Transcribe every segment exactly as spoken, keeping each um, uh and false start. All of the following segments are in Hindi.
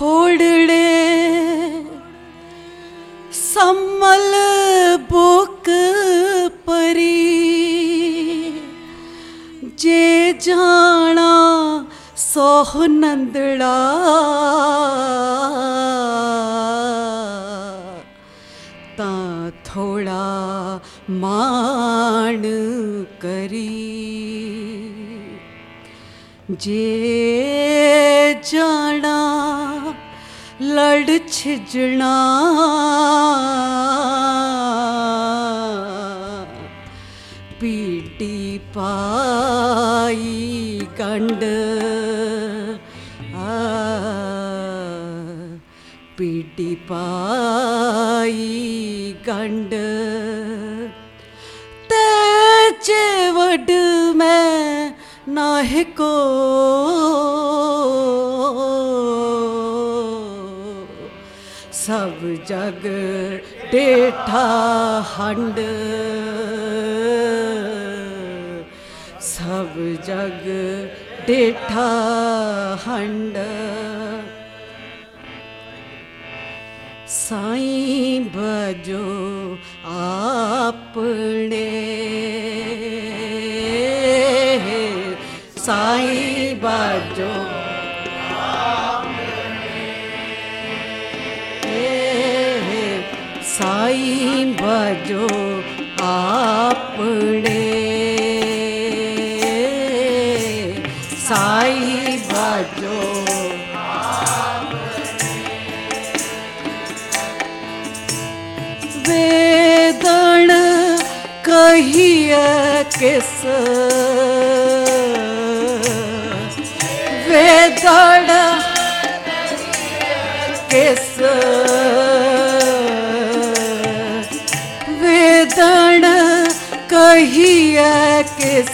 थोड़े सम्मल बुक परी जे जाना सोह नंदड़ा ता थोड़ा मान करी जे जाना लड़ छिजना पीटी पाई गंड आ पीटी पाई गंड तेजे वड में नाहे को सब जग डेठा हंड सब जग डेठा हंड साईं बजो आपने साईं बजो साईं बजो आपने साईं बजो वेदन कहिए किस वेदन किस वेदन कहिए किस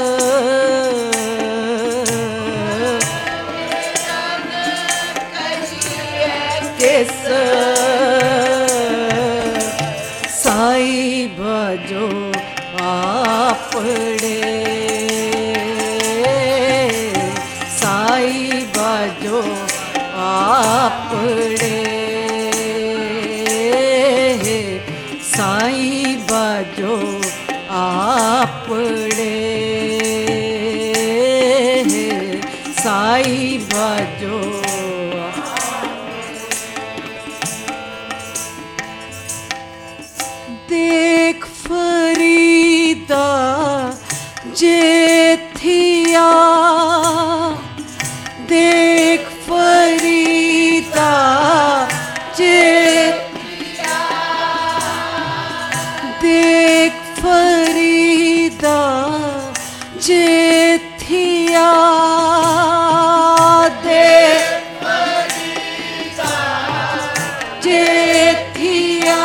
किस साईं बजो आपने साईं बजो आपने साईं बजो आपने साईं बजो देख फरीदा जेथिया देख फरीदा जेथिया देख फरीदा जेथिया देख फरीदा जेथिया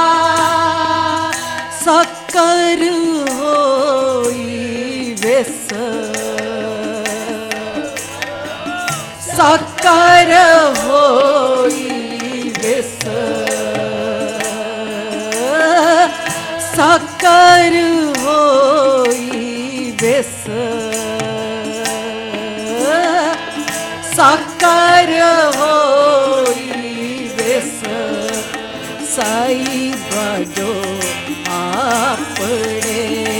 साकर होई विस साकर होई विस साकर होई विस साकर होई विस साईं बजो आपने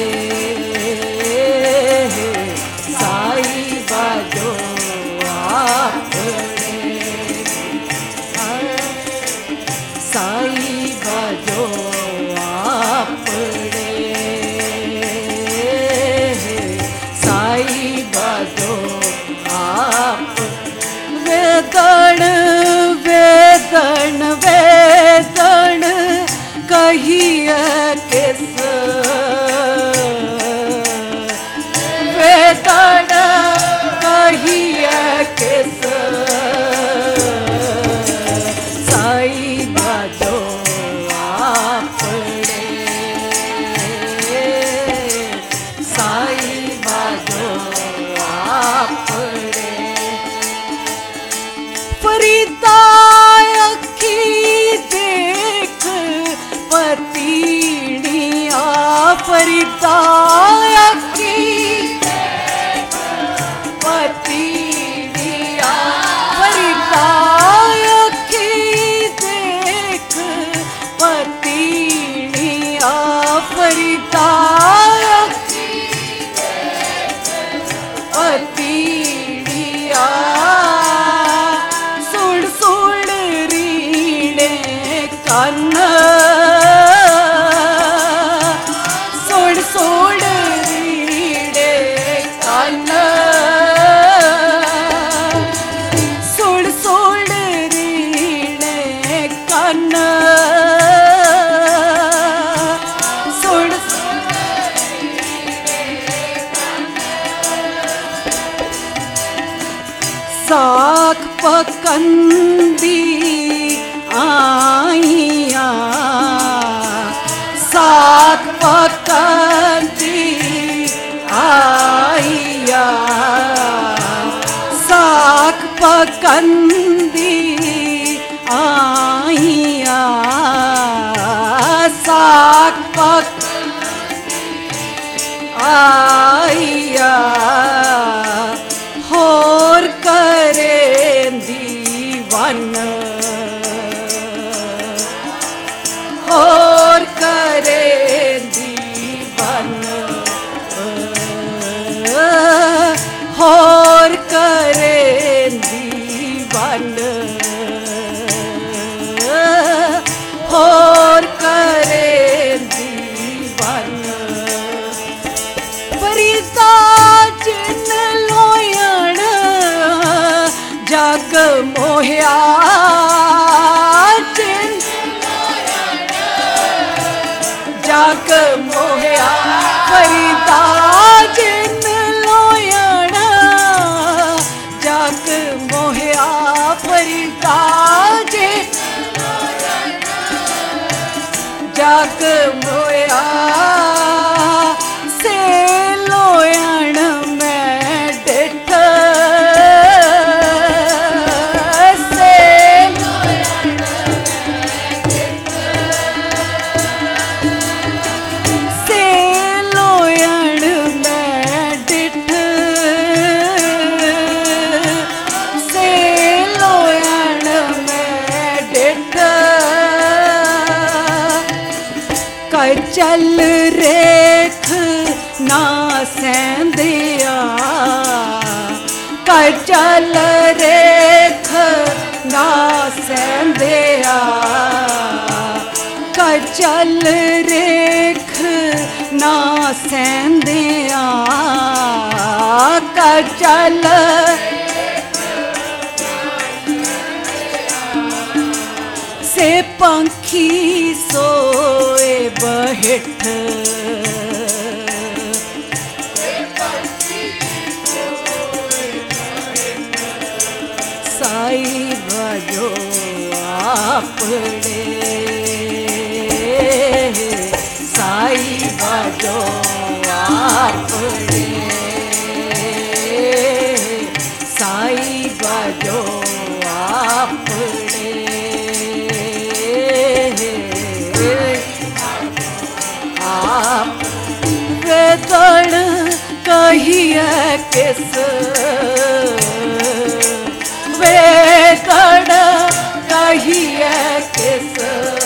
साईं बजो आपने साईं बजो आपने साईं बजो आप वेदन वेदन वेदन कहिए किस वेदन कहिए किस साईं बजो आपने साईं बजो आपने फरीदा अखी देख पतीड़िया फरीदा अखी पतीड़िया फरीदा साख पकंदी आईया साख पकंदी आईया साख पकंदी आईया साख पक आईया होर करे दीवान होर करे दीवान होर करे दीवान होर करे दीवान फरीदा जिन लोयण जग मोहिया जिन जग मोहिया फरीदा जिन लोयण जग मोहिया फरीदा जिन जग मोया से लोयण मैं डिठ से से लोयण मैं डिठ से लोयण मैं डिठ चल रेख ना सेंदिया कर चल रेख ना सेंदिया कर चल रेख ना सेंदिया कर चल से पंखी सोए बहिठ साई बजो आपड़े साई बजो आपड़े साई बजो आपड़े आप वेदन कहिए किस वेदन कहिए किस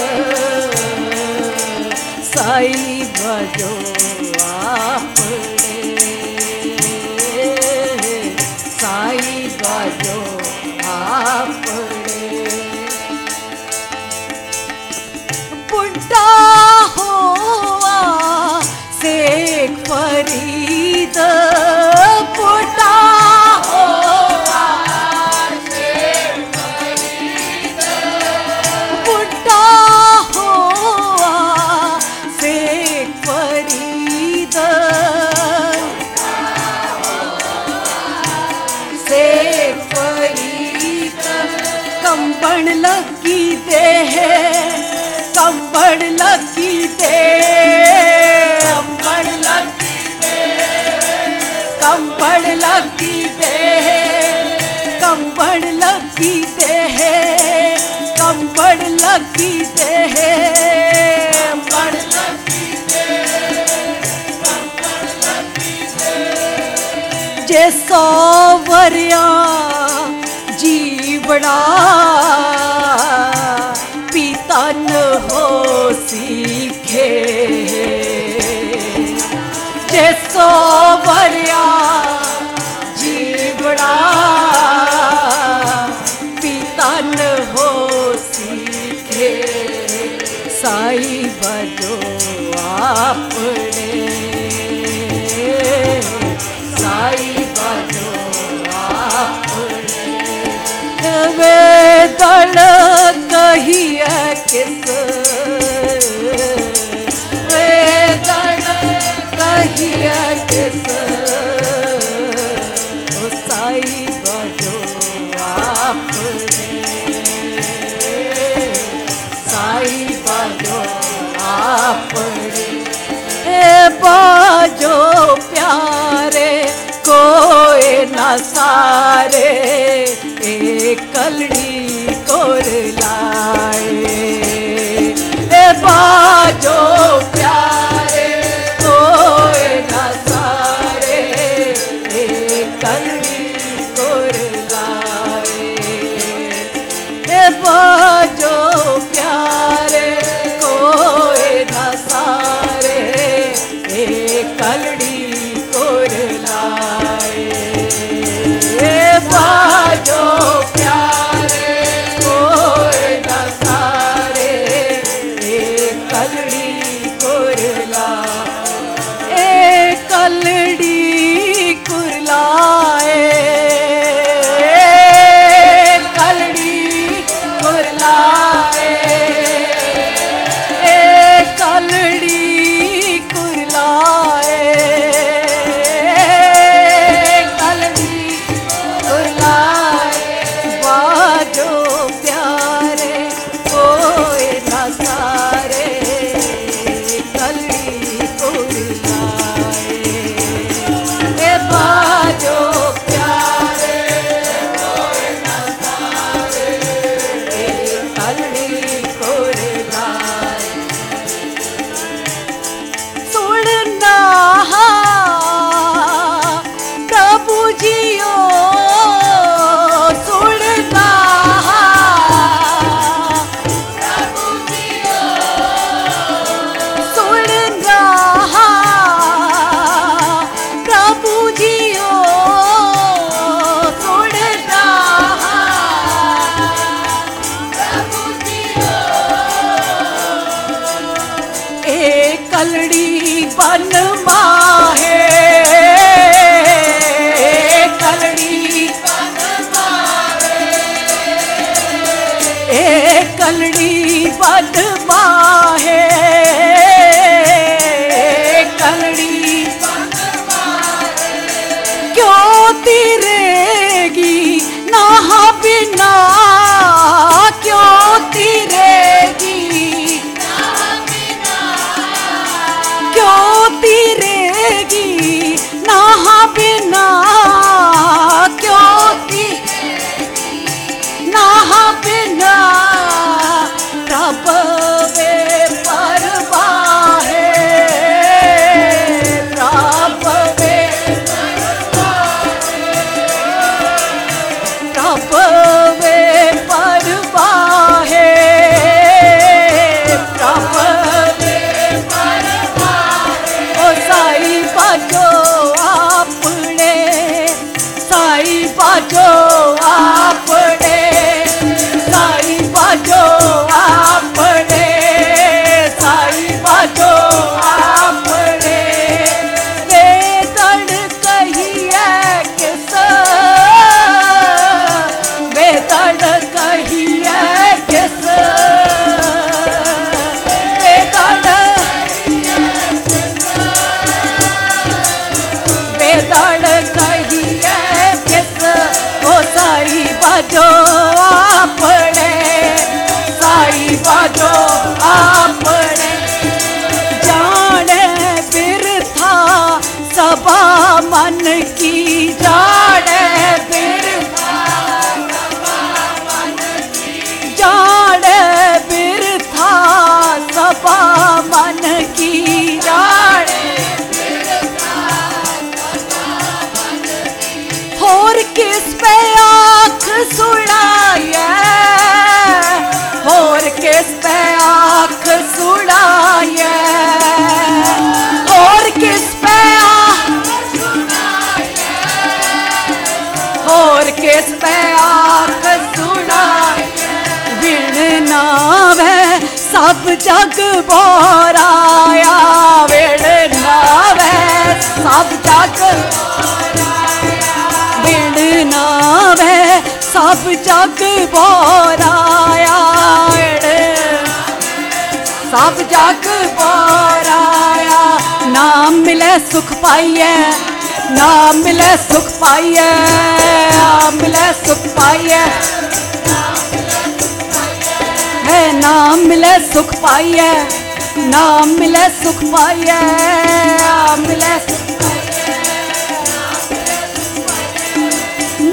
साई बजो आपड़े साई बजो आपड़े बुढ़ा शेख फरीद बुढ़ा होगा शेख फरीद बुढ़ा होगा शेख फरीद शेख फरीद कंबड़ लगी देह कंबड़ लगी देह कंबड़ लगी दे कंबड़ लगी दे कंबड़ लगी दे कंबड़ लगी दे जे सौ वरिया जीवड़ा पिता न हो सीखे जे सौ वरिया जीवड़ा पिता न हो सीखे साई बजो आपड़े साई बजो आपड़े वेदन कहिए किस वेदन कहिए किस साई बजो प्यारे कोई ना सारे एक कलड़ी कोर लाए ए बाजो प्यारे कोई ना सारे एक कलड़ी कोर लाए ए बाजो प्यारे कोई ना सारे एक कलड़ी कोर लाए ए बाजो प्यारे कोई ना सारे एक कलड़ी कोर लाए ए कलड़ी कोर लाए कलड़ी कोर लाए ए कलड़ी कोर लाए कलड़ी कोर लाए बाजो प्यारे कोई ना सारे कलड़ी कोर लाए ए बाजो प्यारे कोई ना सारे कलड़ी कोर लाए सुनना प्रभु जियो सुनना प्रभु जियो सुनना प्रभु जियो सुनना प्रभु जियो ए कलड़ी बन माहे कलड़ी बन माहे ए कलड़ी बन माहे कलड़ी बन माहे क्यों तिरेगी नहा बिना क्यों तिरेगी क्यों तिरेगी नहा बिना क्यों तिरेगी नहा बिना प्रभु वे परवाहे प्रभु वे प्रभु वे परवाहे प्रभु ओ साई बाजो आपने साई बाजो आपने साई बाजो आपने साई बाजो आपने वेदन कहिए किस वेदन कहिए किस वेदन वेदन कहिए किस ओ साई बाजो आपने साई बाजो आपने जाने बिरथा सभा मन की जाने बिरथा जाने बिरथा सभा मन की जाने होर किस पे आँख सुड़ाए होर किस पे आँख सुड़ाए होर किस पे आँख होर किस पे आँख सुड़ाए बिन नावे सब जग बोराया बिन नावे सब जग बिन नावे सब जग बोराया सब जग बोराया नाम मिले सुख पाइए नाम मिले सुख पाइए नाम मिले सुख पाइए है नाम मिले सुख पाइए नाम मिले सुख पाइए नाम मिले सुख पाइए